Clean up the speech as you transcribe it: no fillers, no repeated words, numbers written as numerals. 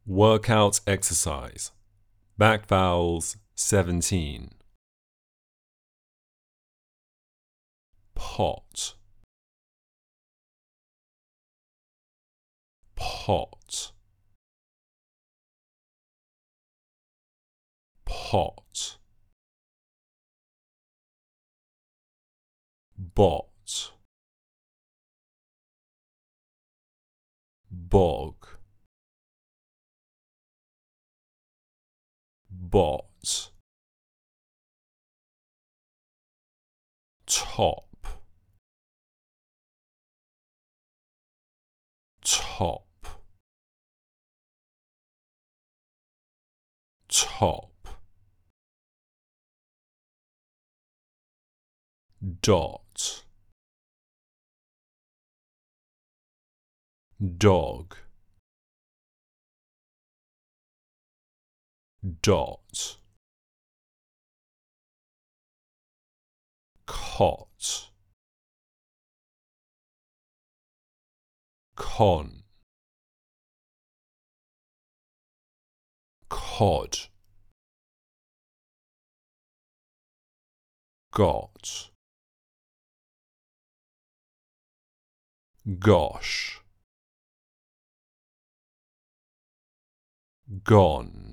Workout exercise. Back vowels 17. Pot, pot, pot. Bot, bog, bot. Top, top, top. Dot, dog, dot. Cot, con, cod. Got, gosh, gone.